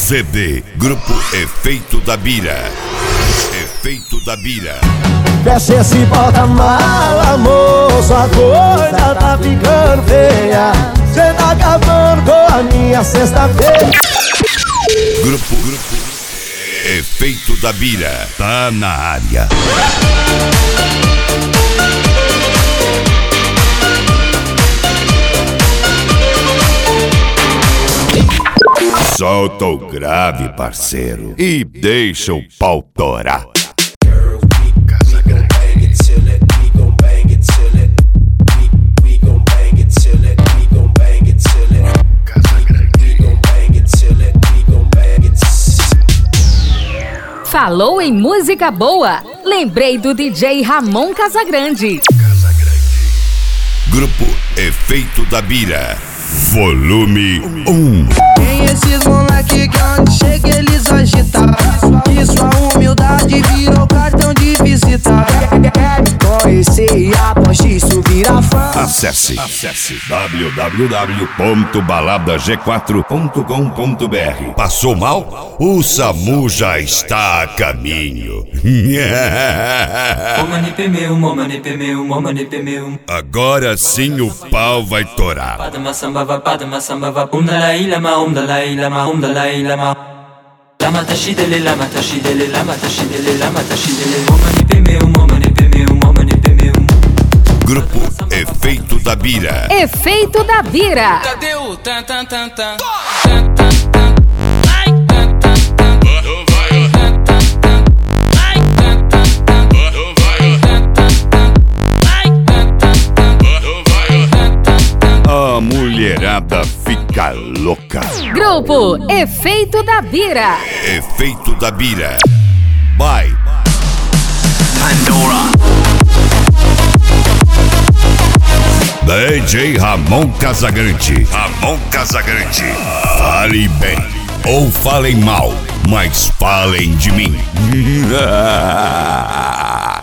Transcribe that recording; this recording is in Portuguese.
ZB, Grupo Efeito da Bira. Efeito da Bira. Fecha esse porta-mala, moço, a coisa tá ficando feia. Cê tá acabando com a minha sexta-feira. Grupo Efeito da Bira, tá na área. Solta o grave, parceiro, e deixa o pau torar. Falou em música boa? Lembrei do DJ Ramon Casagrande. Grupo Efeito da Bira, volume 1. Tem esses moleque que onde chega eles agitam, que sua humildade virou cartão de visita. Conhecer e aposte, isso vira fã. Acesse www.baladag4.com.br. Passou mal? O SAMU já está a caminho. Agora sim o pau vai torar. Grupo Efeito da Bira. Efeito da Bira. Cadê o tan tan tan tan? A mulherada fica louca. Grupo Efeito da Bira. Efeito da Bira. Vai. Pandora. DJ Ramon Casagrande. Ramon Casagrande. Fale bem ou falem mal, mas falem de mim.